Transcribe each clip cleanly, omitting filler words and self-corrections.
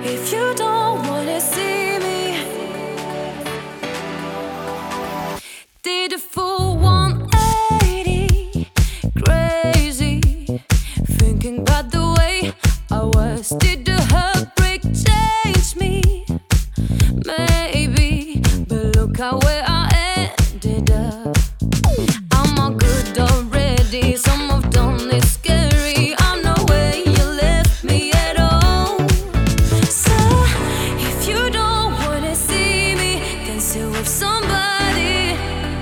If you don't wanna see me, did a full 180, crazy, thinking about the way I was. Did the heartbreak change me? Maybe, but look how where I ended up. I'm all good already, some of done is scary. I'm not where you left me at all. So if you don't wanna see me, then sit with somebody.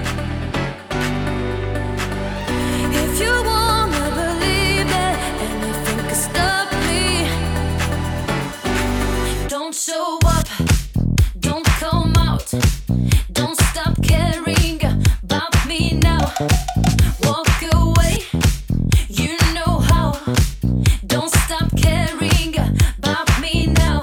If you wanna believe that anything can stop me, don't show up, don't come out, don't stop caring about me now. Walk away, you know how. Don't stop caring about me now.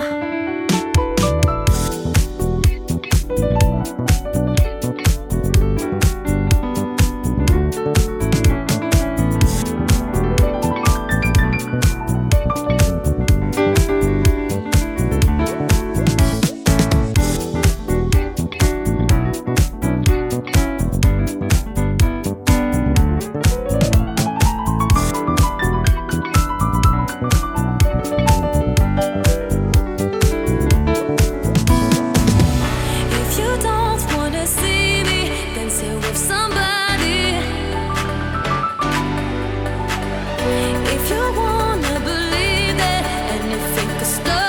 If you don't wanna see me, then sit with somebody. If you wanna believe that anything can stop